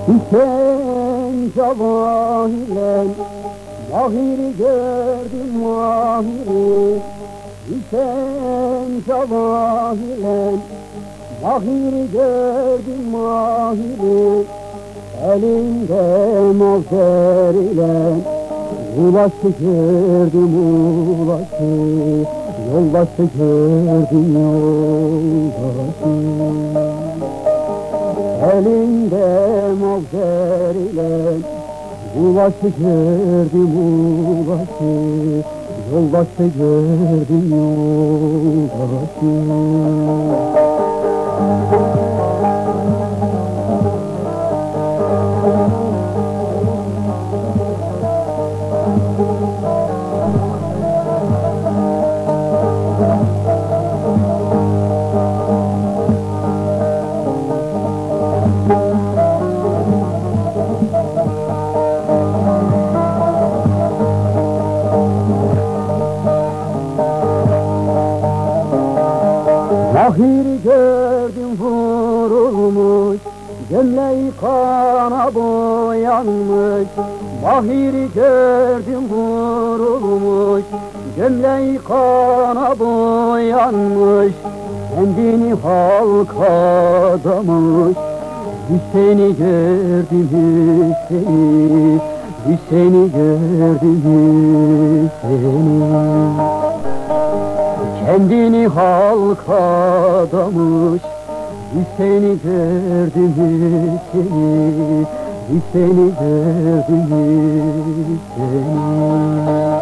Sen cavahilen mahiri gördüm mahiri. Sen cavahilen mahiri gördüm mahiri. Elinde mavzer ile ulaşı gördüm ulaşı. Yoldaşı gördüm yoldaşı. Elinde mavzer ile ulaşı gördüm ulaşı. Yoldaşı gördüm yoldaşı. Mahiri gördüm vurulmuş, gömleği kana boyanmış. Mahiri gördüm vurulmuş, gömleği kana boyanmış. Kendini halka adamış. Hüseyin'i gördüm Hüseyin'i, Hüseyin'i gördüm Hüseyin'i. Kendini halka adamış. Hüseyin'i gördüm Hüseyin'i, Hüseyin'i gördüm Hüseyin'i.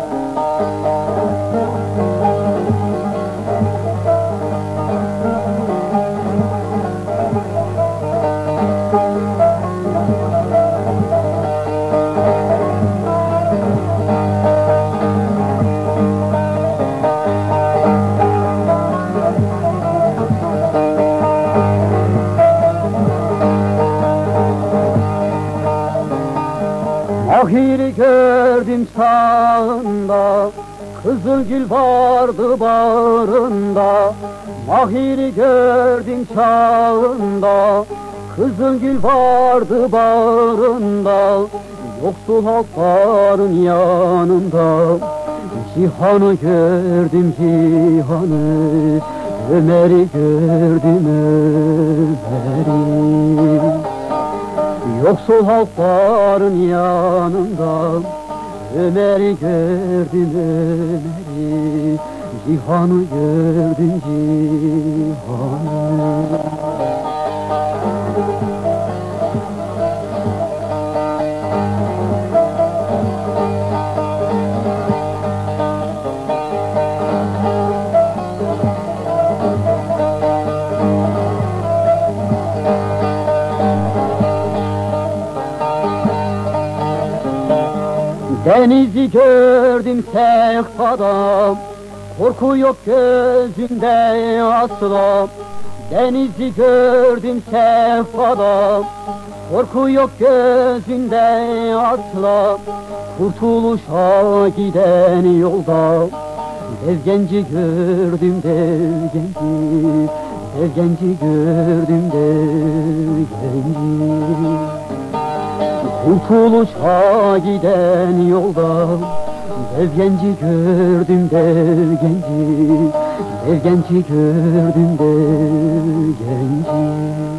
Mahiri gördüm sağında, kızılgül vardı bağrında. Mahiri gördüm sağında, kızılgül vardı bağrında. Yoksul halkların yanında, Cihan'ı gördüm Cihan'ı, Ömer'i gördüm Ömer'i. Yoksul halkların yanında Ömer'i gördüm Ömer'i. Cihan'ı gördüm Cihan'ı. Denizi gördüm sehpada, korku yok gözünde asla. Denizi gördüm sehpada, korku yok gözünde asla. Kurtuluşa giden yolda dev genci gördüm dev genci, dev genci gördüm dev genci. Kurtuluşa giden yolda dev genci gördüm dev genci, dev genci gördüm dev genci.